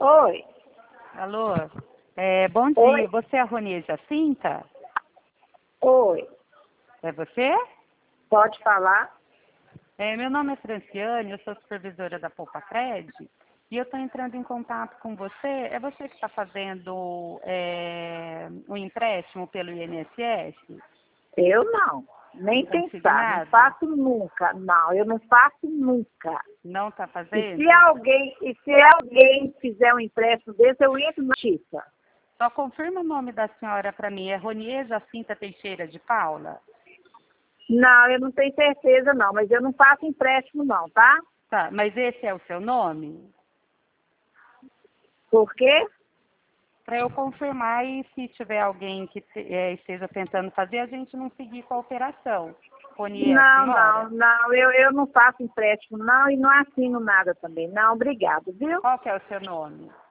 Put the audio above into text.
Oi. Alô? Bom dia. Oi. Você é a Roni Jacinta? Oi. É você? Pode falar? Meu nome é Franciane, eu sou supervisora da Poupa Cred e eu estou entrando em contato com você. É você que está fazendo um empréstimo pelo INSS? Eu não. Nem pensar. Não Consignado? faço nunca. Não, eu não faço nunca. Não está E fazendo? se alguém fizer um empréstimo desse, eu entro na justiça. Só confirma o nome da senhora para mim. É Roni Jacinta Teixeira de Paula? Não, eu não tenho certeza não, mas eu não faço empréstimo não, tá? Tá, mas esse é o seu nome? Por quê? Para eu confirmar e se tiver alguém que esteja tentando fazer, a gente não seguir com a operação. Roni é a Não, senhora? não, não, eu não faço empréstimo não e não assino nada também. Não, obrigado, viu? Qual que é o seu nome?